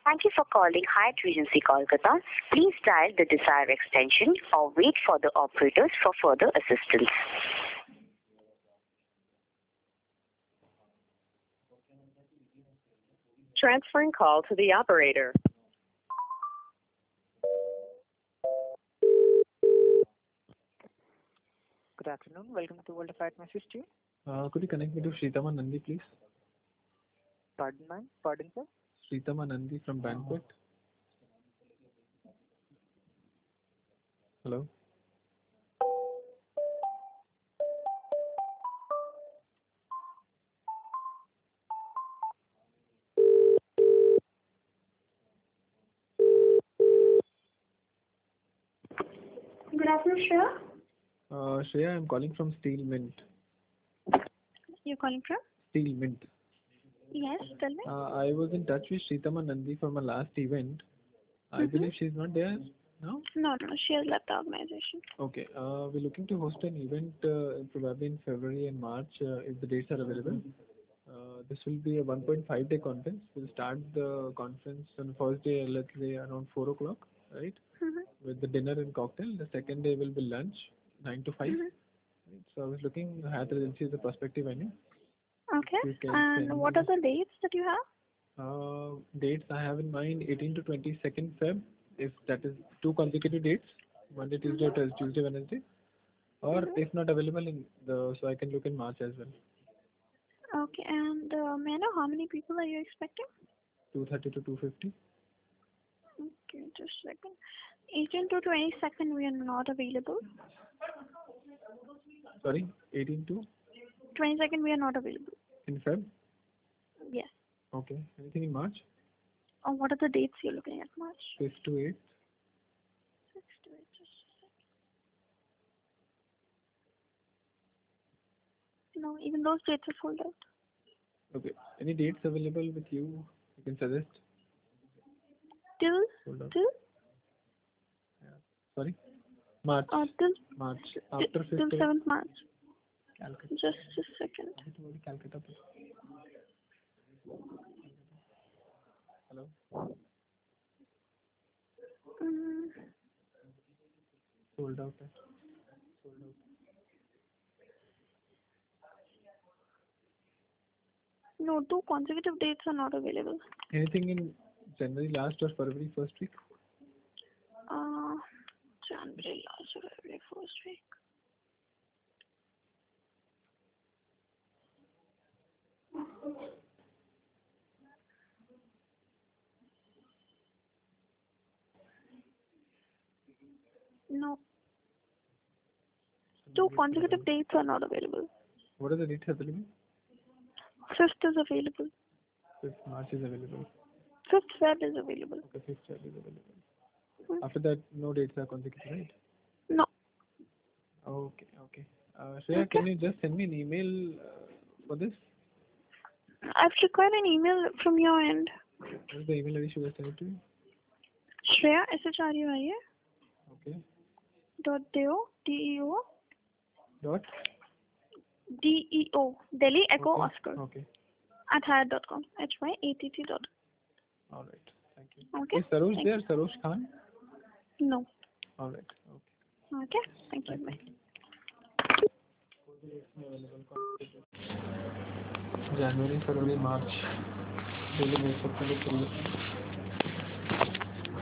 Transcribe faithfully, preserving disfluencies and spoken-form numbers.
Thank you for calling Hyatt Regency Kolkata. Please dial the desired extension or wait for the operators for further assistance. Transferring call to the operator. Good afternoon. Welcome to World of Hyatt. May I assist you? Uh, could you connect me to Sritama Nandi, please? Pardon, ma'am? Pardon, sir? Sritama Nandi from Banquet. Hello? Good afternoon, Shreya. Uh, Shreya, I'm calling from Steel Mint. You're calling from? Steel Mint. Yes, tell me. Uh, I was in touch with Sritama Nandi for my last event. I Mm-hmm. believe she's not there now? No, no, she has left the organization. Okay. Uh, we're looking to host an event uh, probably in February and March uh, if the dates are available. Uh, this will be a one point five day conference. We'll start the conference on the first day, let's say around four o'clock, right? Mm-hmm. With the dinner and cocktail. The second day will be lunch, nine to five. Mm-hmm. Right? So I was looking at Regency as a prospective venue. Okay. You can And send what me are the dates that you have? Uh, dates I have in mind, eighteen to twenty-second Feb, if that is two consecutive dates, Monday, Tuesday, or Thursday, Tuesday, Wednesday, or Mm-hmm. if not available in the, so I can look in March as well. Okay. And uh, may I know how many people are you expecting? two thirty to two fifty. Okay, just a second. eighteen to twenty-second, we are not available. Sorry, eighteen to twenty-second, we are not available. in Feb. Yes. Okay. Anything in March? Or what are the dates you're looking at, March? fifth to eighth. Six to eight, just a second. No, even those dates are sold out. Okay. Any dates available with you? You can suggest. Till? Hold on. Till? Sorry. March. Uh, till? March. Till, After till fifth. seventh March. Calcutta. Just a second. Calcutta. Hello. Mm, Sold out. Sold out. no, two consecutive dates are not available. Anything in January last or February first week? Uh, January last or February first week. No. Two consecutive dates are not available. What are the dates available? Fifth is available. fifth March is available. Fifth Feb is available. Okay, fifth Feb is available. Hmm. After that, no dates are consecutive, right? No. Okay, okay. Uh, Shreya, Okay. can you just send me an email uh, for this? I've required an email from your end. What is the email I should I send it to you? Shreya, S H R U I A, Okay. dot Deo, D E O, Dot? D E O, Delhi Echo Okay. Oscar, Okay. at Hyatt dot com, H Y A T T dot All right. Thank you. com. Okay? Is Sarosh Thank there? Sarosh Khan? you. No. All right. Okay. Okay? Thank you. Bye. January, February, March. Really makes up for the